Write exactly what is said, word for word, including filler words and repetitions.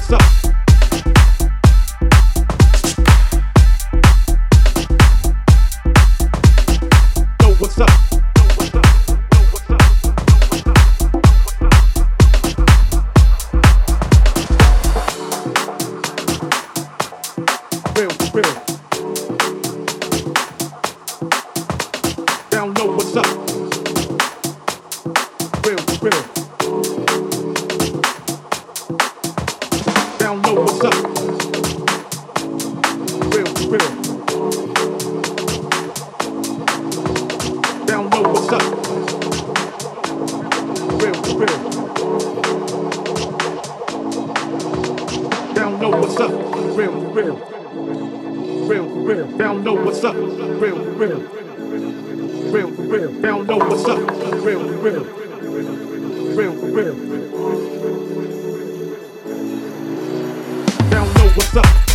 what's up. Know what's up. Real, real. Down low, what's up? Real, real. Down low, what's up? Real, real. Down low, what's up? Real, real. Down low, what's up? Real, real. Real, real. Down low, what's up? Real, real. Real, real. Down low, what's up? Real, real. Real, real. Down low, what's up?